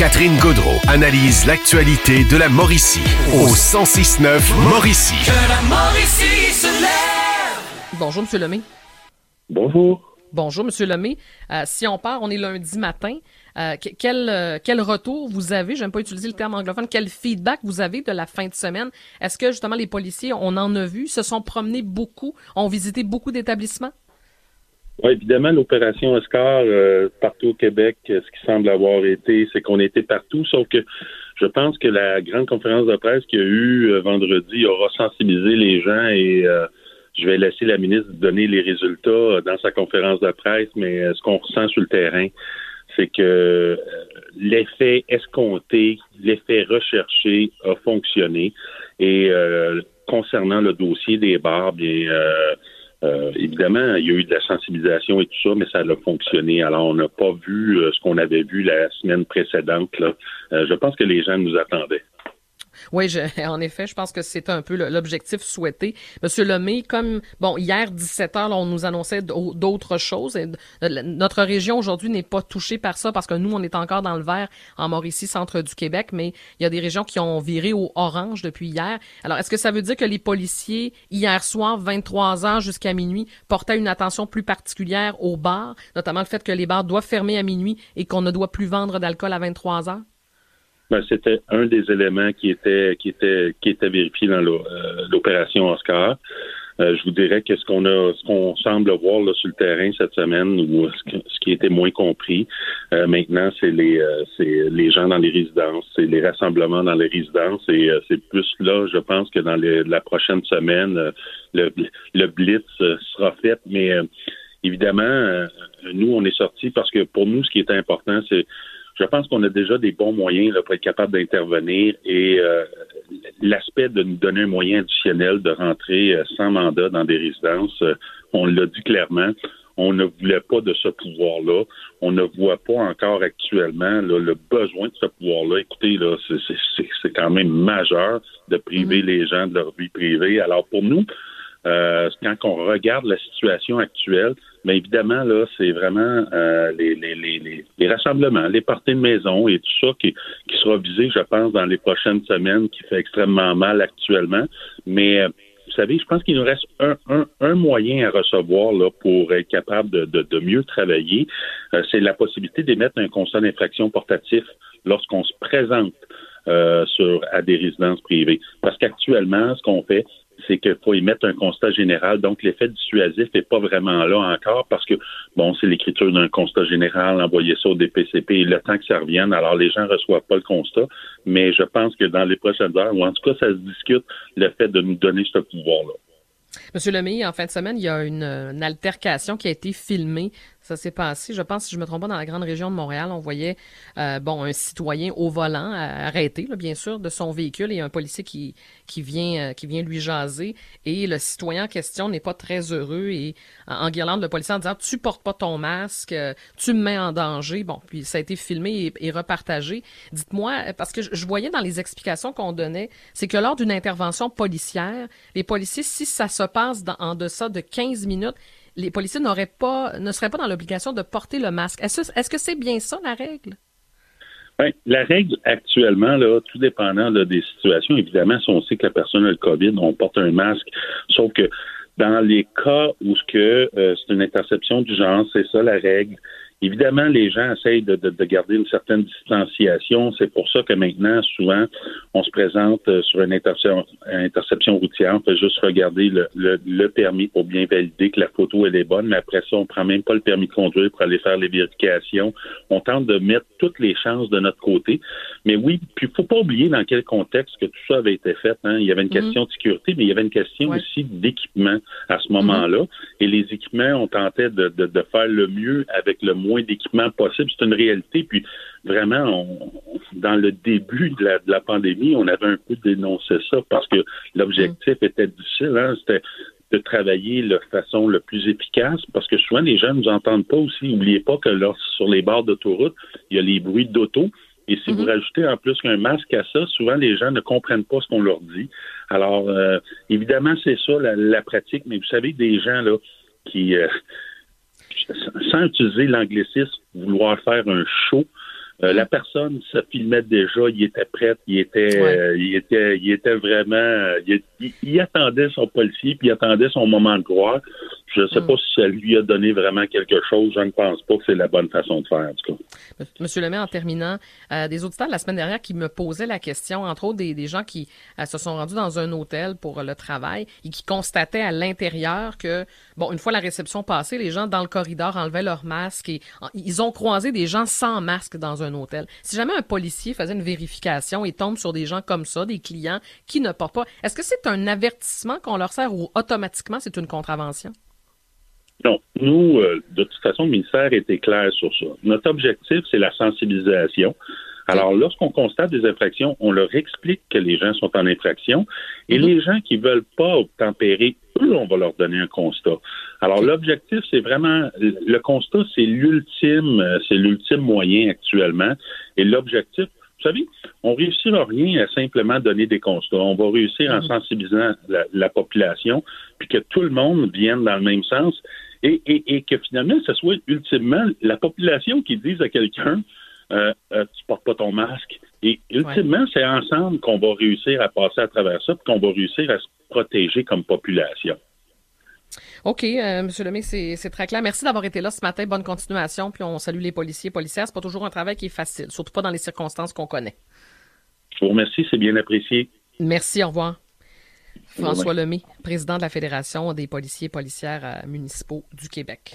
Catherine Gaudreault analyse l'actualité de la Mauricie au 106.9 Mauricie. Que la Mauricie se lève! Bonjour, M. Lemay. Bonjour. Bonjour, M. Lemay. Si on part, on est lundi matin. Quel retour vous avez, j'aime pas utiliser le terme anglophone, quel feedback vous avez de la fin de semaine? Est-ce que, justement, les policiers, on en a vu, se sont promenés beaucoup, ont visité beaucoup d'établissements? Oui, évidemment, l'opération Oscar, partout au Québec, ce qui semble avoir été, c'est qu'on était partout, sauf que je pense que la grande conférence de presse qu'il y a eu vendredi aura sensibilisé les gens et je vais laisser la ministre donner les résultats dans sa conférence de presse, mais ce qu'on ressent sur le terrain, c'est que l'effet escompté, l'effet recherché a fonctionné. Et concernant le dossier des bars, bien évidemment, il y a eu de la sensibilisation et tout ça, mais ça a fonctionné. Alors, on n'a pas vu ce qu'on avait vu la semaine précédente, là. Je pense que les gens nous attendaient. Oui, en effet, je pense que c'est un peu l'objectif souhaité. Monsieur Lemay, hier, 17h, là, on nous annonçait d'autres choses. Notre région, aujourd'hui, n'est pas touchée par ça parce que nous, on est encore dans le vert en Mauricie, centre du Québec, mais il y a des régions qui ont viré au orange depuis hier. Alors, est-ce que ça veut dire que les policiers, hier soir, 23h jusqu'à minuit, portaient une attention plus particulière aux bars, notamment le fait que les bars doivent fermer à minuit et qu'on ne doit plus vendre d'alcool à 23h? Ben, c'était un des éléments qui était vérifié dans l'opération Oscar. Je vous dirais que ce qu'on semble voir là sur le terrain cette semaine, ou ce qui était moins compris maintenant, c'est les gens dans les résidences, c'est les rassemblements dans les résidences, et c'est plus là, je pense, que dans la prochaine semaine, le blitz sera fait. Mais évidemment, nous, on est sortis parce que pour nous, ce qui est important, c'est je pense qu'on a déjà des bons moyens là, pour être capable d'intervenir et l'aspect de nous donner un moyen additionnel de rentrer sans mandat dans des résidences, on l'a dit clairement, on ne voulait pas de ce pouvoir-là. On ne voit pas encore actuellement là, le besoin de ce pouvoir-là. Écoutez, là, c'est quand même majeur de priver les gens de leur vie privée. Alors pour nous, quand on regarde la situation actuelle, bien évidemment, là, c'est vraiment les rassemblements, les parties de maison et tout ça qui sera visé, je pense, dans les prochaines semaines, qui fait extrêmement mal actuellement. Mais vous savez, je pense qu'il nous reste un moyen à recevoir là pour être capable de mieux travailler. C'est la possibilité d'émettre un constat d'infraction portatif lorsqu'on se présente à des résidences privées. Parce qu'actuellement, ce qu'on fait, c'est qu'il faut émettre un constat général. Donc, l'effet dissuasif n'est pas vraiment là encore parce que, bon, c'est l'écriture d'un constat général, envoyer ça au DPCP et le temps que ça revienne. Alors, les gens ne reçoivent pas le constat, mais je pense que dans les prochaines heures, ou en tout cas, ça se discute, le fait de nous donner ce pouvoir-là. Monsieur Lemay, en fin de semaine, il y a une altercation qui a été filmée. Ça s'est passé, je pense, si je me trompe pas, dans la grande région de Montréal. On voyait un citoyen au volant arrêté, là, bien sûr, de son véhicule et un policier qui vient lui jaser. Et le citoyen en question n'est pas très heureux et enguirlande le policier en disant « Tu portes pas ton masque, tu me mets en danger ». Bon, puis ça a été filmé et repartagé. Dites-moi, parce que je voyais dans les explications qu'on donnait, c'est que lors d'une intervention policière, les policiers, si ça se passe en deçà de 15 minutes, les policiers ne seraient pas dans l'obligation de porter le masque. Est-ce que c'est bien ça, la règle? Oui, la règle actuellement, là, tout dépendant là, des situations, évidemment, si on sait que la personne a le COVID, on porte un masque. Sauf que dans les cas où c'est une interception d'urgence, c'est ça la règle. Évidemment, les gens essayent de garder une certaine distanciation. C'est pour ça que maintenant, souvent, on se présente sur une interception routière. On fait juste regarder le permis pour bien valider que la photo elle est bonne, mais après ça, on prend même pas le permis de conduire pour aller faire les vérifications. On tente de mettre toutes les chances de notre côté. Mais oui, puis il faut pas oublier dans quel contexte que tout ça avait été fait. Hein. Il y avait une question de sécurité, mais il y avait une question aussi d'équipement à ce moment-là. Et les équipements, on tentait de faire le mieux avec le moins d'équipement possible. C'est une réalité. Puis vraiment, dans le début de la pandémie, on avait un peu dénoncé ça parce que l'objectif était difficile. Hein? C'était de travailler de façon le plus efficace parce que souvent, les gens ne nous entendent pas aussi. N'oubliez pas que sur les bords d'autoroute, il y a les bruits d'auto. Et si vous rajoutez en plus qu'un masque à ça, souvent les gens ne comprennent pas ce qu'on leur dit. Alors, évidemment, c'est ça la pratique, mais vous savez, des gens là qui, sans utiliser l'anglicisme, vouloir faire un show, La personne se filmait déjà, il était prêt, il était vraiment, il attendait son policier, puis il attendait son moment de gloire. Je ne sais pas si ça lui a donné vraiment quelque chose. Je ne pense pas que c'est la bonne façon de faire, en tout cas. Monsieur Lemay, en terminant, des auditeurs la semaine dernière qui me posaient la question, entre autres des gens qui se sont rendus dans un hôtel pour le travail et qui constataient à l'intérieur que, bon, une fois la réception passée, les gens dans le corridor enlevaient leur masque et ils ont croisé des gens sans masque dans un hôtel. Si jamais un policier faisait une vérification et tombe sur des gens comme ça, des clients qui ne portent pas, est-ce que c'est un avertissement qu'on leur sert ou automatiquement c'est une contravention? Non, nous, de toute façon, le ministère était clair sur ça. Notre objectif, c'est la sensibilisation. Alors, lorsqu'on constate des infractions, on leur explique que les gens sont en infraction et les gens qui veulent pas obtempérer, eux, on va leur donner un constat. Alors, l'objectif, c'est vraiment, le constat, c'est l'ultime moyen actuellement. Et l'objectif, vous savez, on réussira rien à simplement donner des constats. On va réussir en sensibilisant la population, puis que tout le monde vienne dans le même sens et que finalement, ce soit ultimement la population qui dise à quelqu'un tu portes pas ton masque. Et ultimement, c'est ensemble qu'on va réussir à passer à travers ça, puis qu'on va réussir à se protéger comme population. OK, M. Lemay, c'est très clair. Merci d'avoir été là ce matin. Bonne continuation. Puis on salue les policiers et policières. C'est pas toujours un travail qui est facile, surtout pas dans les circonstances qu'on connaît. Je vous remercie, c'est bien apprécié. Merci, au revoir. François Lemay, président de la Fédération des policiers et policières municipaux du Québec.